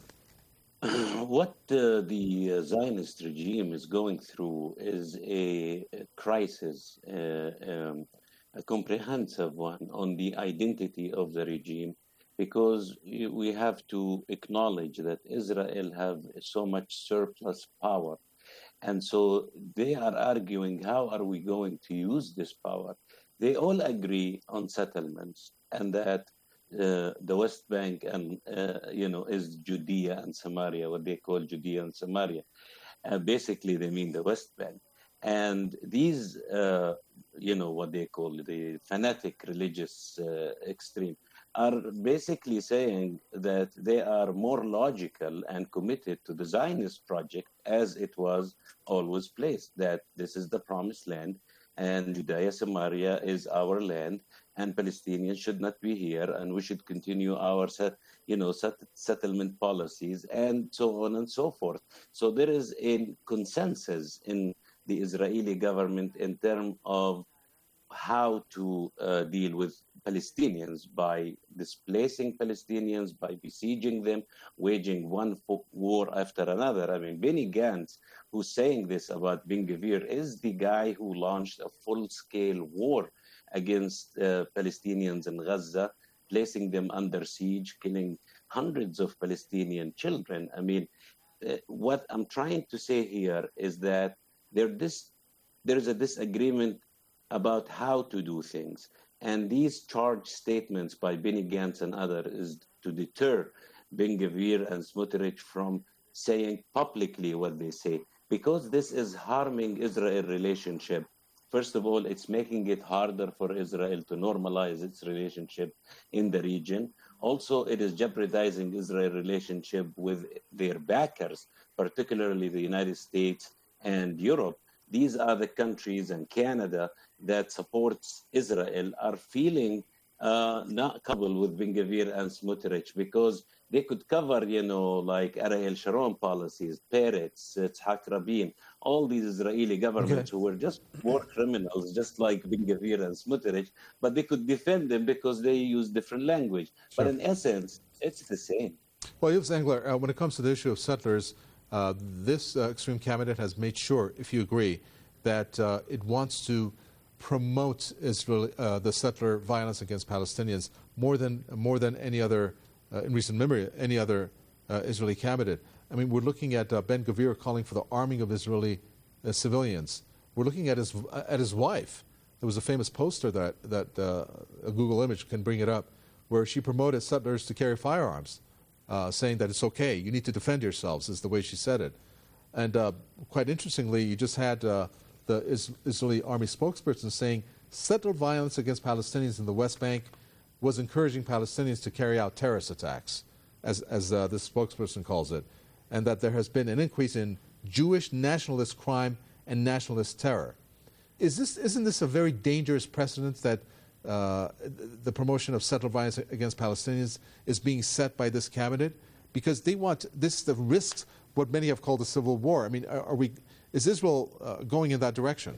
What uh, the uh, Zionist regime is going through is a, a crisis, uh, um, a comprehensive one on the identity of the regime, because we have to acknowledge that Israel have so much surplus power. And so they are arguing, how are we going to use this power? They all agree on settlements, and that Uh, the West Bank and, uh, you know, is Judea and Samaria, what they call Judea and Samaria. Uh, basically, they mean the West Bank. And these, uh, you know, what they call the fanatic religious uh, extreme, are basically saying that they are more logical and committed to the Zionist project as it was always placed, that this is the promised land and Judea Samaria is our land, and Palestinians should not be here, and we should continue our, set, you know, set, settlement policies, and so on and so forth. So there is a consensus in the Israeli government in terms of how to uh, deal with Palestinians by displacing Palestinians, by besieging them, waging one war after another. I mean, Benny Gantz, who's saying this about Ben Gvir, is the guy who launched a full-scale war against uh, Palestinians in Gaza, placing them under siege, killing hundreds of Palestinian children. I mean, uh, what I'm trying to say here is that there this, there's a disagreement about how to do things. And these charged statements by Benny Gantz and others is to deter Ben Gvir and Smotrich from saying publicly what they say, because this is harming Israel relationship. First of all, it's making it harder for Israel to normalize its relationship in the region. Also, it is jeopardizing Israel's relationship with their backers, particularly the United States and Europe. These are the countries, and Canada, that supports Israel, are feeling uh, not coupled with Ben Gvir and Smotrich, because they could cover, you know, like Ariel Sharon policies, Peretz, Yitzhak Rabin, all these Israeli governments okay. who were just war criminals, just like Ben Gvir and Smotrich, but they could defend them because they use different language. Sure. But in essence, it's the same. Well, Yves Engler, uh, when it comes to the issue of settlers, uh, this uh, extreme cabinet has made sure, if you agree, that uh, it wants to promote Israel, uh, the settler violence against Palestinians more than more than any other, uh, in recent memory, any other uh, Israeli cabinet. I mean, we're looking at uh, Ben Gvir calling for the arming of Israeli uh, civilians. We're looking at his at his wife. There was a famous poster that that uh, a Google image can bring it up, where she promoted settlers to carry firearms, uh, saying that it's okay, you need to defend yourselves, is the way she said it. And uh, quite interestingly, you just had uh, the Israeli army spokesperson saying settler violence against Palestinians in the West Bank was encouraging Palestinians to carry out terrorist attacks, as, as uh, this spokesperson calls it, and that there has been an increase in Jewish nationalist crime and nationalist terror. is this isn't this a very dangerous precedent that uh, the promotion of settler violence against Palestinians is being set by this cabinet? Because they want this the risks what many have called a civil war. I mean, are, are we? Is Israel uh, going in that direction?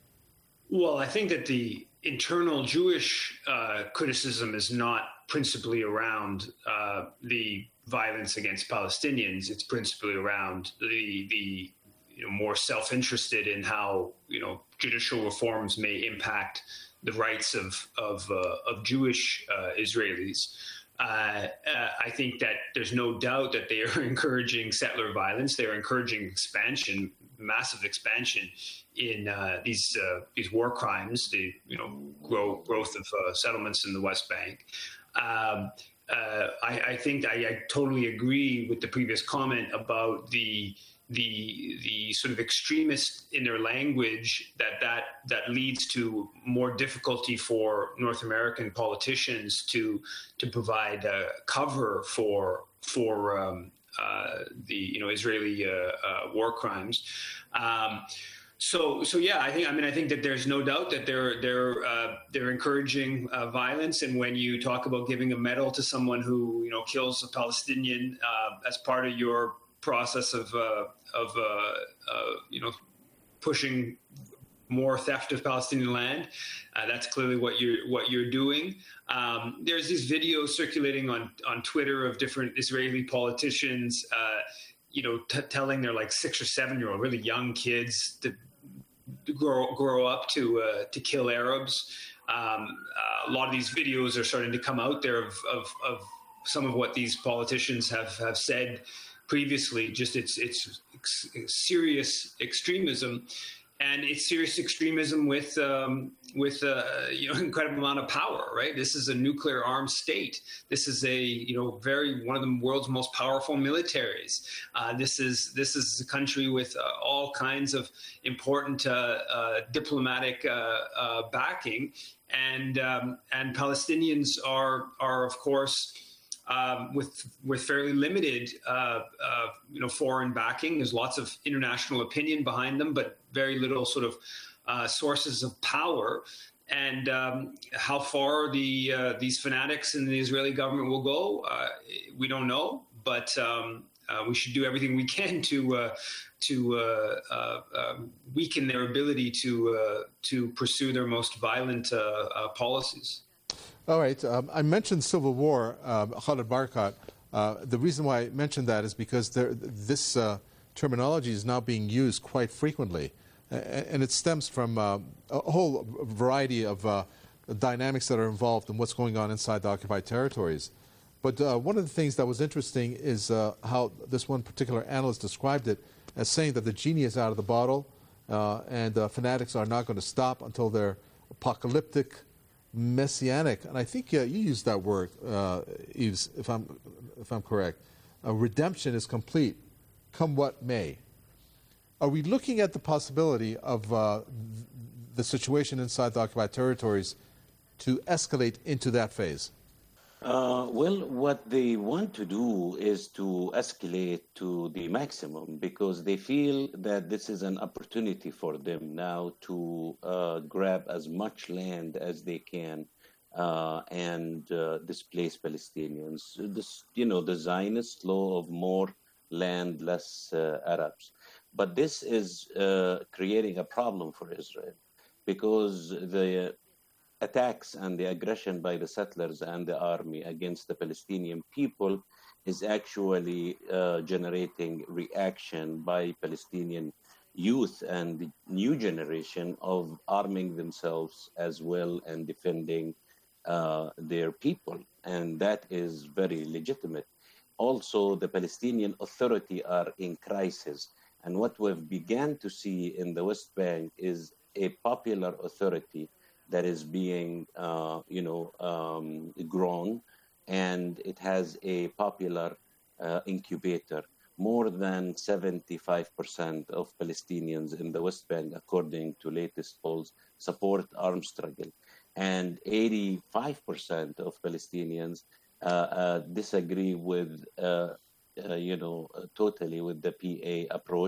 Well, I think that the internal Jewish uh, criticism is not principally around uh, the violence against Palestinians. It's principally around the the you know, more self-interested in how you know judicial reforms may impact the rights of of, uh, of Jewish uh, Israelis. Uh, uh, I think that there's no doubt that they are encouraging settler violence. They are encouraging expansion, massive expansion in uh, these uh, these war crimes, the you know grow, growth of uh, settlements in the West Bank. Um, uh, I, I think I, I totally agree with the previous comment about the the the sort of extremist in their language that that that leads to more difficulty for North American politicians to to provide uh, cover for for um, uh, the you know Israeli uh, uh, war crimes. Um, So, so yeah, I think. I mean, I think that there's no doubt that they're they're uh, they're encouraging uh, violence. And when you talk about giving a medal to someone who you know kills a Palestinian uh, as part of your process of uh, of uh, uh, you know pushing more theft of Palestinian land, uh, that's clearly what you're what you're doing. Um, there's these videos circulating on on Twitter of different Israeli politicians. Uh, you know, t- telling their like six or seven year old, really young kids to grow grow up to uh, to kill Arabs. Um, uh, a lot of these videos are starting to come out there of, of, of some of what these politicians have, have said previously. Just it's it's, it's serious extremism, and it's serious extremism with um, with uh, you know incredible amount of power. Right, this is a nuclear armed state. This is a you know very one of the world's most powerful militaries. Uh, this is this is a country with uh, all kinds of important uh, uh, diplomatic uh, uh, backing, and um, and Palestinians are are of course. Um, with with fairly limited, uh, uh, you know, foreign backing. There's lots of international opinion behind them, but very little sort of uh, sources of power. And um, how far the uh, these fanatics in the Israeli government will go, uh, we don't know. But um, uh, we should do everything we can to uh, to uh, uh, uh, weaken their ability to uh, to pursue their most violent uh, uh, policies. All right. Um, I mentioned civil war, um, Khalid Barakat. Uh, the reason why I mentioned that is because there, this uh, terminology is now being used quite frequently. Uh, and it stems from uh, a whole variety of uh, dynamics that are involved in what's going on inside the occupied territories. But uh, one of the things that was interesting is uh, how this one particular analyst described it as saying that the genie is out of the bottle uh, and uh, fanatics are not going to stop until they're apocalyptic, messianic, and I think uh, you used that word, uh, Yves, if I'm if I'm correct. Uh, redemption is complete, come what may. Are we looking at the possibility of uh, the situation inside the occupied territories to escalate into that phase? Uh, well, what they want to do is to escalate to the maximum because they feel that this is an opportunity for them now to uh, grab as much land as they can uh, and uh, displace Palestinians. This, you know, the Zionist law of more land, less uh, Arabs. But this is uh, creating a problem for Israel because the attacks and the aggression by the settlers and the army against the Palestinian people is actually uh, generating reaction by Palestinian youth and the new generation of arming themselves as well and defending uh, their people. And that is very legitimate. Also, the Palestinian Authority are in crisis. And what we've begun to see in the West Bank is a popular authority that is being, uh, you know, um, grown, and it has a popular uh, incubator. More than seventy-five percent of Palestinians in the West Bank, according to latest polls, support armed struggle, and eighty-five percent of Palestinians uh, uh, disagree with, uh, uh, you know, uh, totally with the P A approach,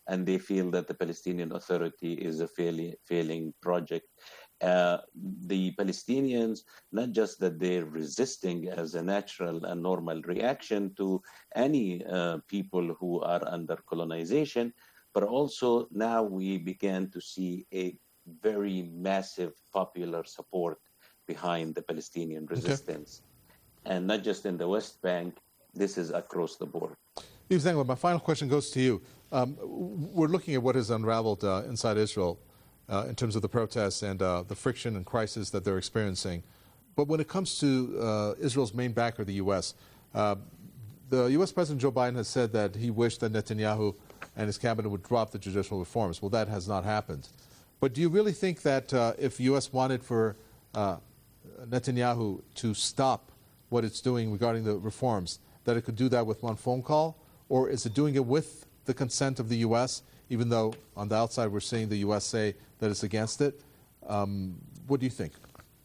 and they feel that the Palestinian Authority is a failing, failing project. Uh, the Palestinians, not just that they're resisting as a natural and normal reaction to any uh, people who are under colonization, but also now we began to see a very massive popular support behind the Palestinian resistance. Okay. And not just in the West Bank, this is across the board. Yves Zangler, my final question goes to you. Um, we're looking at what has unraveled uh, inside Israel uh, in terms of the protests and uh, the friction and crisis that they're experiencing. But when it comes to uh, Israel's main backer, the U S, uh, the U S President Joe Biden has said that he wished that Netanyahu and his cabinet would drop the judicial reforms. Well, that has not happened. But do you really think that uh, if the U S wanted for uh, Netanyahu to stop what it's doing regarding the reforms, that it could do that with one phone call? Or is it doing it with the consent of the U S, even though on the outside we're seeing the U S say that it's against it? Um, what do you think?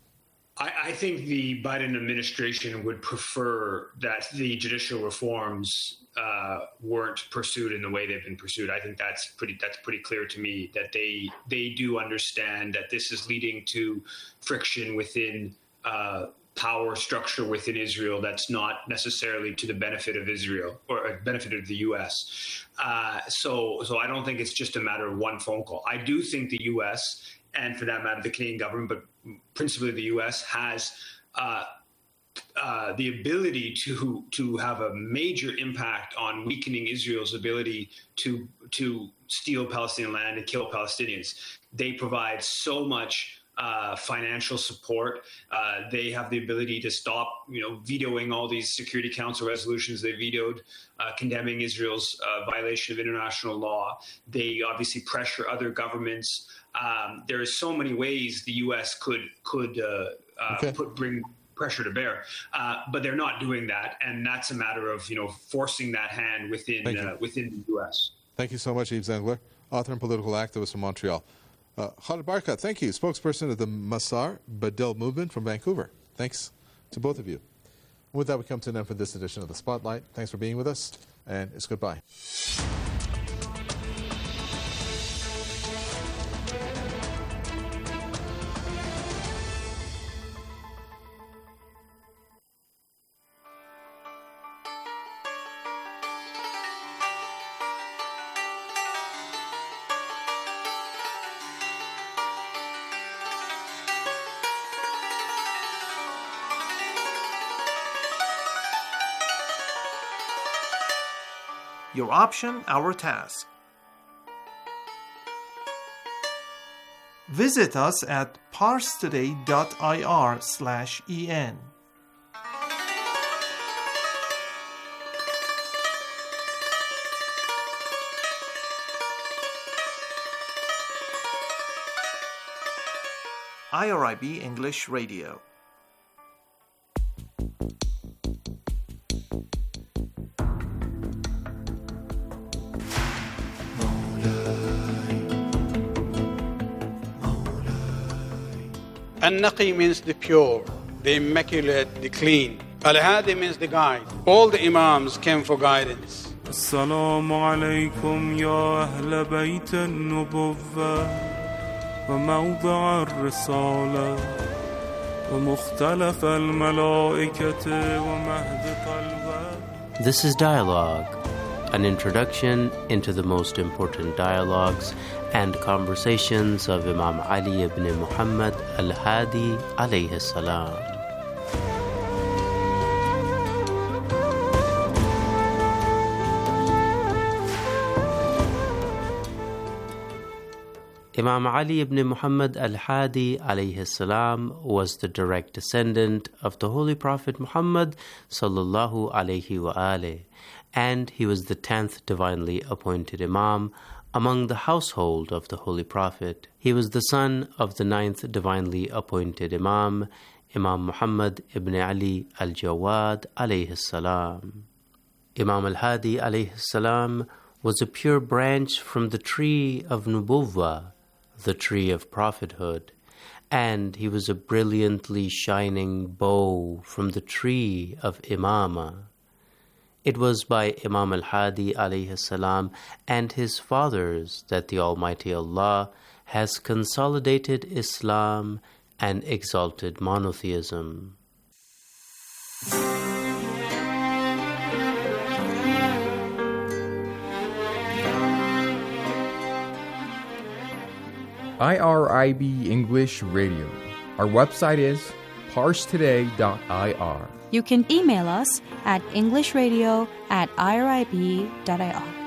I, I think the Biden administration would prefer that the judicial reforms uh, weren't pursued in the way they've been pursued. I think that's pretty that's pretty clear to me that they they do understand that this is leading to friction within uh, power structure within Israel that's not necessarily to the benefit of Israel or benefit of the U S. Uh, so, so I don't think it's just a matter of one phone call. I do think the U S and for that matter, the Canadian government, but principally the U S has uh, uh, the ability to to have a major impact on weakening Israel's ability to to steal Palestinian land and kill Palestinians. They provide so much Uh, financial support. Uh, they have the ability to stop, you know, vetoing all these Security Council resolutions they vetoed, uh, condemning Israel's uh, violation of international law. They obviously pressure other governments. Um, there are so many ways the U S could could uh, uh, okay. put bring pressure to bear, uh, but they're not doing that, and that's a matter of you know forcing that hand within uh, within the U S. Thank you so much, Yves Zangler, author and political activist from Montreal. Uh, Khalid Barkat, thank you, spokesperson of the Masar Badil movement from Vancouver. Thanks to both of you. With that, we come to an end for this edition of The Spotlight. Thanks for being with us, and it's goodbye. Your option, our task. Visit us at parstoday.ir slash en. I R I B English Radio. An-Naqi means the pure, the immaculate, the clean. Al-Hadi means the guide. All the Imams came for guidance. السلام عليكم يا أهل بيت النبوة وموضع الرسالة ومختلف الملائكة ومهد طلبة. This is Dialogue, an introduction into the most important dialogues and conversations of Imam Ali ibn Muhammad al-Hadi alayhi salam. Imam Ali ibn Muhammad al-Hadi alayhi salam was the direct descendant of the Holy Prophet Muhammad sallallahu alayhi wa alih, and he was the tenth divinely appointed Imam among the household of the Holy Prophet. He was the son of the ninth divinely appointed Imam, Imam Muhammad ibn Ali al-Jawad alayhi salam. Imam al-Hadi alayhi salam was a pure branch from the tree of Nubuwwah, the tree of prophethood, and he was a brilliantly shining bow from the tree of Imama. It was by Imam al-Hadi alayhi salam and his fathers that the Almighty Allah has consolidated Islam and exalted monotheism. I R I B English Radio. Our website is pars today dot I R. You can email us at englishradio at I R I B dot I R.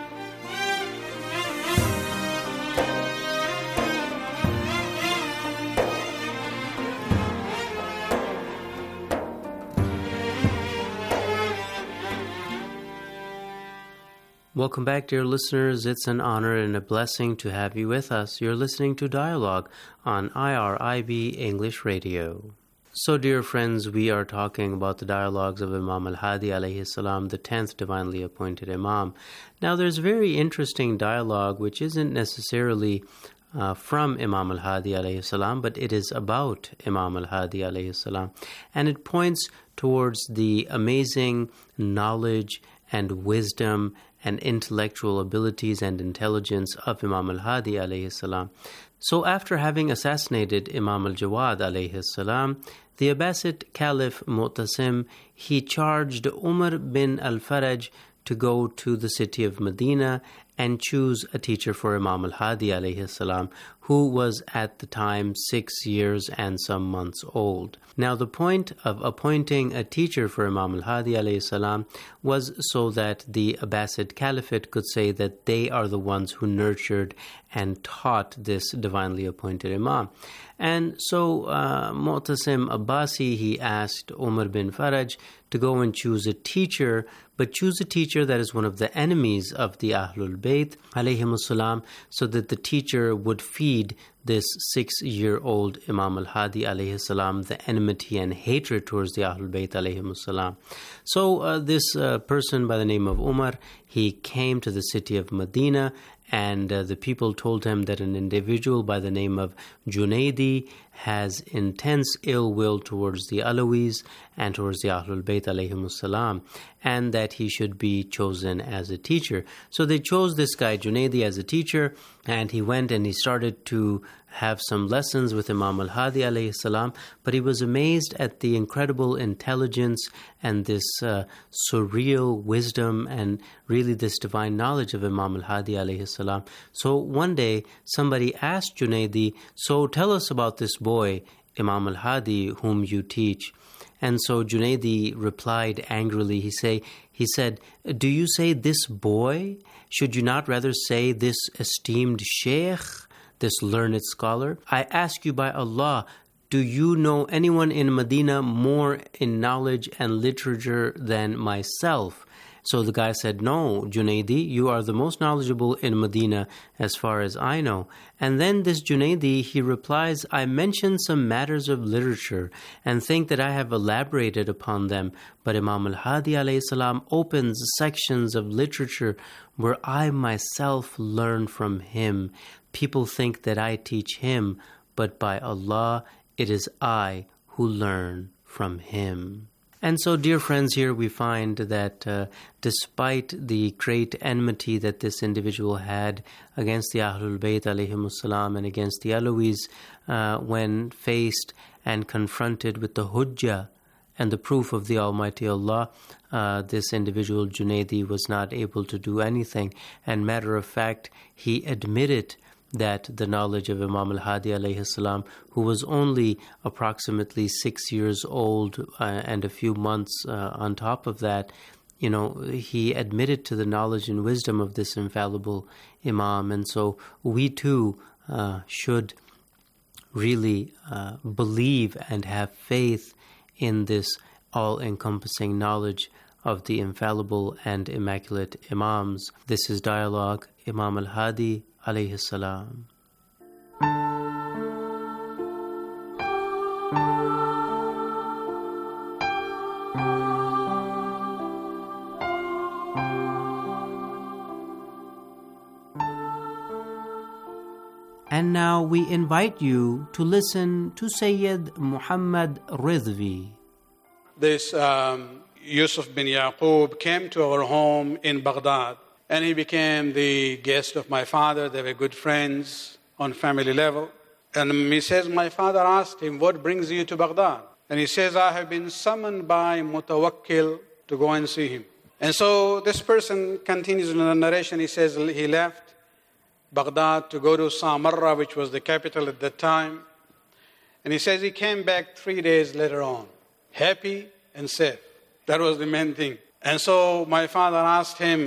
Welcome back, dear listeners. It's an honor and a blessing to have you with us. You're listening to Dialogue on I R I B English Radio. So, dear friends, we are talking about the dialogues of Imam al-Hadi alayhi salam, the tenth divinely appointed Imam. Now, there's a very interesting dialogue which isn't necessarily uh, from Imam al-Hadi alayhi salam, but it is about Imam al-Hadi alayhi salam. And it points towards the amazing knowledge and wisdom and intellectual abilities and intelligence of Imam al-Hadi alayhi salam. So after having assassinated Imam al-Jawad alayhi salam, the Abbasid Caliph Mu'tasim, he charged Umar bin al-Faraj to go to the city of Medina and choose a teacher for Imam al-Hadi alayhi salam, who was at the time six years and some months old. Now, the point of appointing a teacher for Imam al-Hadi alayhi salam was so that the Abbasid Caliphate could say that they are the ones who nurtured and taught this divinely appointed Imam. And so uh, Mu'tasim Abbasi, he asked Umar bin Faraj to go and choose a teacher, but choose a teacher that is one of the enemies of the Ahlul Bayt alayhimus salam, so that the teacher would feed this six-year-old Imam al-Hadi alayhi salam the enmity and hatred towards the Ahlul Bayt alayhimus salam. So uh, this uh, person by the name of Umar, he came to the city of Medina, and uh, the people told him that an individual by the name of Junaidi has intense ill will towards the Alawis and towards the Ahlul Bayt alayhimus salam, and that he should be chosen as a teacher. So they chose this guy Junaidi as a teacher, and he went and he started to have some lessons with Imam al-Hadi alayhi salam, but he was amazed at the incredible intelligence and this uh, surreal wisdom and really this divine knowledge of Imam al-Hadi alayhi salam. So one day somebody asked Junaidi, so tell us about this boy, Imam al-Hadi, whom you teach. And so Junaidi replied angrily, he say, he said, do you say this boy? Should you not rather say this esteemed sheikh, this learned scholar? I ask you by Allah, do you know anyone in Medina more in knowledge and literature than myself? So the guy said, no, Junaidi, you are the most knowledgeable in Medina as far as I know. And then this Junaidi, he replies, I mentioned some matters of literature and think that I have elaborated upon them. But Imam al-Hadi alayhi salam opens sections of literature where I myself learn from him. People think that I teach him, but by Allah, it is I who learn from him. And so, dear friends, here we find that uh, despite the great enmity that this individual had against the Ahlul Bayt alayhimus salam and against the Alawis, uh, when faced and confronted with the hujjah and the proof of the Almighty Allah, uh, this individual Junaidi was not able to do anything. And matter of fact, he admitted that the knowledge of Imam al-Hadi alayhi salam, who was only approximately six years old uh, and a few months uh, on top of that, you know, he admitted to the knowledge and wisdom of this infallible Imam. And so we too uh, should really uh, believe and have faith in this all-encompassing knowledge of the infallible and immaculate Imams. This is Dialogue, Imam al-Hadi alayhi salam. And now we invite you to listen to Sayyid Muhammad Ridvi. This um, Yusuf bin Yaqub, came to our home in Baghdad. And he became the guest of my father. They were good friends on family level. And he says, my father asked him, what brings you to Baghdad? And he says, I have been summoned by Mutawakkil to go and see him. And so this person continues in the narration. He says he left Baghdad to go to Samarra, which was the capital at that time. And he says he came back three days later on, happy and safe. That was the main thing. And so my father asked him,